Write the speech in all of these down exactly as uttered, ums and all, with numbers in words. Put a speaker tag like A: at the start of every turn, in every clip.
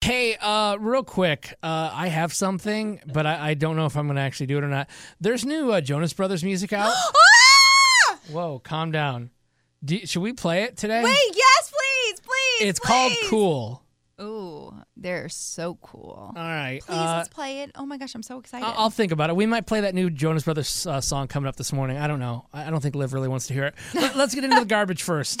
A: Hey, uh, real quick, uh, I have something, but I, I don't know if I'm going to actually do it or not. There's new uh, Jonas Brothers music out.
B: Ah!
A: Whoa, calm down. Do, should we play it today?
B: Wait, yes, please, please.
A: It's
B: please.
A: called Cool.
B: Ooh, they're so cool.
A: All right.
B: Please,
A: uh,
B: let's play it. Oh my gosh, I'm so excited.
A: I'll, I'll think about it. We might play that new Jonas Brothers uh, song coming up this morning. I don't know. I, I don't think Liv really wants to hear it. Let, let's get into the garbage first.
C: Oh,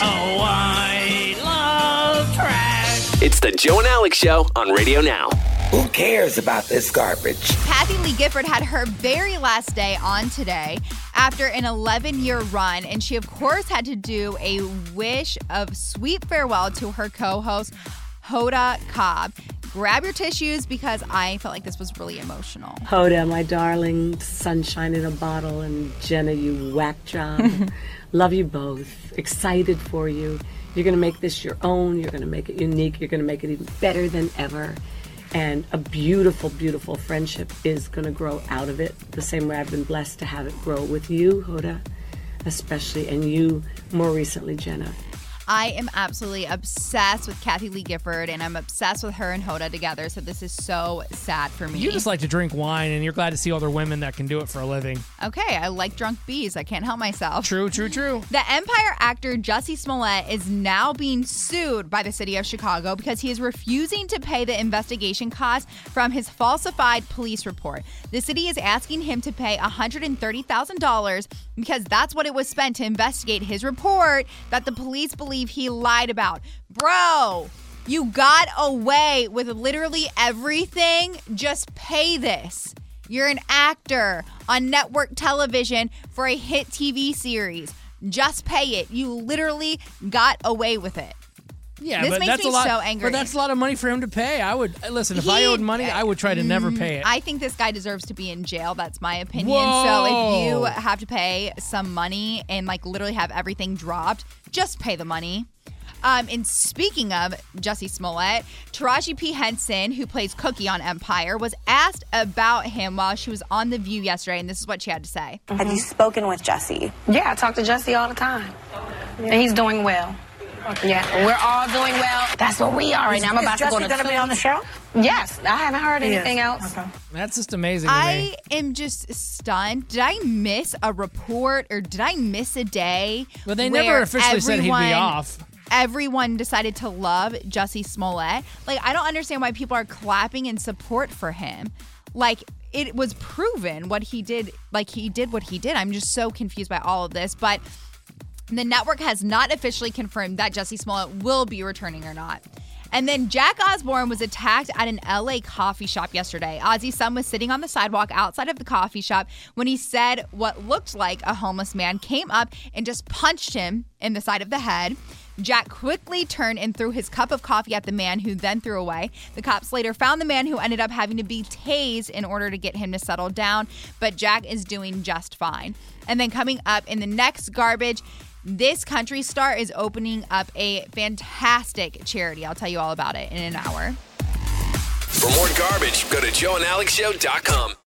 C: I love trash.
D: It's the Joe and Alex Show on Radio Now.
E: Who cares about this garbage?
B: Kathy Lee Gifford had her very last day on today after an eleven-year run, and she, of course, had to do a wish of sweet farewell to her co-host, Hoda Kotb. Grab your tissues because I felt like this was really emotional.
F: Hoda, my darling, sunshine in a bottle, and Jenna, you whack job. Love you both. Excited for you. You're going to make this your own. You're going to make it unique. You're going to make it even better than ever. And a beautiful, beautiful friendship is going to grow out of it, the same way I've been blessed to have it grow with you, Hoda, especially, and you more recently, Jenna.
B: I am absolutely obsessed with Kathy Lee Gifford, and I'm obsessed with her and Hoda together, so this is so sad for me.
A: You just like to drink wine, and you're glad to see other women that can do it for a living.
B: Okay, I like drunk bees. I can't help myself.
A: True, true, true.
B: The Empire actor Jussie Smollett is now being sued by the city of Chicago because he is refusing to pay the investigation costs from his falsified police report. The city is asking him to pay one hundred thirty thousand dollars because that's what it was spent to investigate his report that the police believe he lied about. Bro, you got away with literally everything. Just pay this. You're an actor on network television for a hit T V series. Just pay it. You literally got away with it.
A: Yeah,
B: this
A: but
B: makes
A: that's
B: me
A: a lot,
B: so angry.
A: But that's a lot of money for him to pay. I would listen. If
B: He-
A: I owed money, I would try to never pay it.
B: I think this guy deserves to be in jail. That's my opinion.
A: Whoa.
B: So if you have to pay some money and like literally have everything dropped, just pay the money. Um, and speaking of Jussie Smollett, Taraji P. Henson, who plays Cookie on Empire, was asked about him while she was on The View yesterday, and this is what she had to say.
G: Mm-hmm. Have you spoken with Jussie?
H: Yeah, I talk to Jussie all the time. Yeah. And he's doing well. Yeah, we're all doing well. That's what we are right now. I'm about
G: is
H: to go to
G: going to be on the show?
H: Yes, I haven't heard anything
G: Yes.
H: else.
G: Okay.
A: That's just amazing to me.
B: I am just stunned. Did I miss a report or did I miss a day?
A: But they
B: where
A: never officially said he'd be
B: everyone-
A: off.
B: Everyone decided to love Jussie Smollett. Like, I don't understand why people are clapping in support for him. Like, it was proven what he did. Like, he did what he did. I'm just so confused by all of this. But the network has not officially confirmed that Jussie Smollett will be returning or not. And then Jack Osbourne was attacked at an L A coffee shop yesterday. Ozzy's son was sitting on the sidewalk outside of the coffee shop when he said what looked like a homeless man came up and just punched him in the side of the head. Jack quickly turned and threw his cup of coffee at the man, who then threw away. The cops later found the man, who ended up having to be tased in order to get him to settle down. But Jack is doing just fine. And then coming up in the next garbage, this country star is opening up a fantastic charity. I'll tell you all about it in an hour.
D: For more garbage, go to joe and alex show dot com.